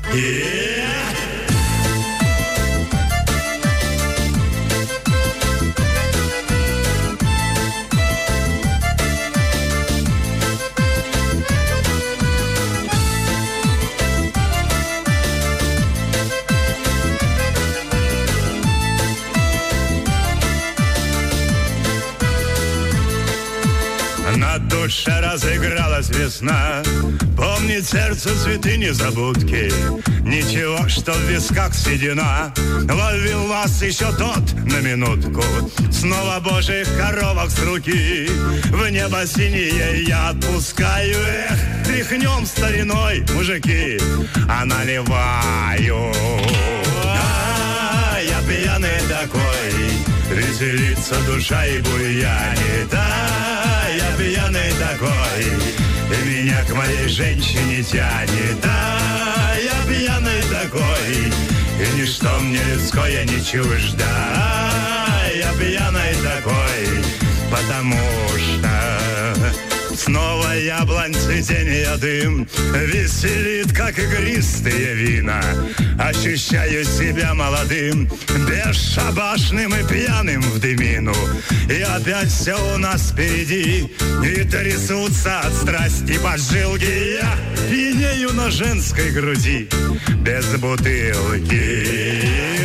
На душе разыгралась весна, помнит сердце цветы незабудки. Ничего, что в висках седина, ловил вас еще тот на минутку. Снова божьих коровок с руки в небо синее я отпускаю. Эх, тряхнем стариной, мужики, а наливаю. Я пьяный такой, веселится душа и буянит. Я пьяный такой, и меня к моей женщине тянет. Я пьяный такой, и ничто мне людское не чуждо. Я пьяный такой, потому что снова яблонь цветения дым веселит, как игристые вина. Ощущаю себя молодым, бесшабашным и пьяным в дымину. И опять все у нас впереди, и трясутся от страсти поджилки. Я пьянею на женской груди, без бутылки.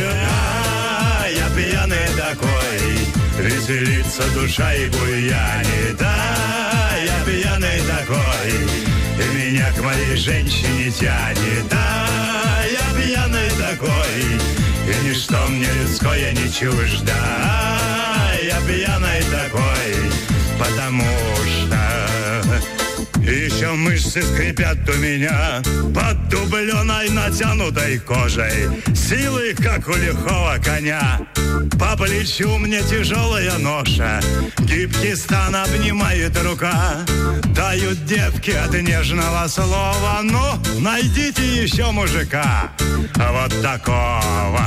Я пьяный такой, веселится душа и буянит. Я пьяный такой, и меня к моей женщине тянет. Я пьяный такой, и ничто мне людское не чуждо. Я пьяный такой, потому что еще мышцы скрипят у меня под дубленой натянутой кожей. Силы, как у лихого коня, по плечу мне тяжелая ноша. Гибкий стан обнимает рука, дают девки от нежного слова. Ну, найдите еще мужика вот такого.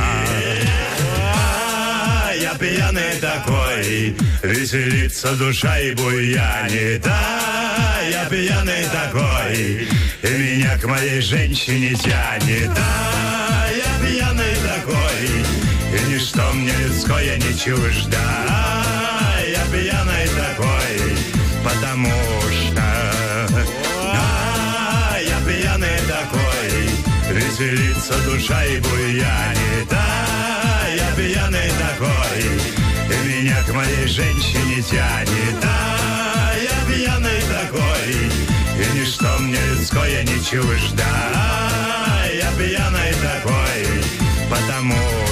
Я пьяный такой, веселится душа и буянит. Я пьяный такой, и меня к моей женщине тянет. Я пьяный такой, и ничто мне людское не чуждо. Я пьяный такой, потому что я пьяный такой, веселится душа и буянит. Я пьяный такой, и меня к моей женщине тянет. Я пьяный такой, и ничто мне людское не чуждо. Я пьяный такой, потому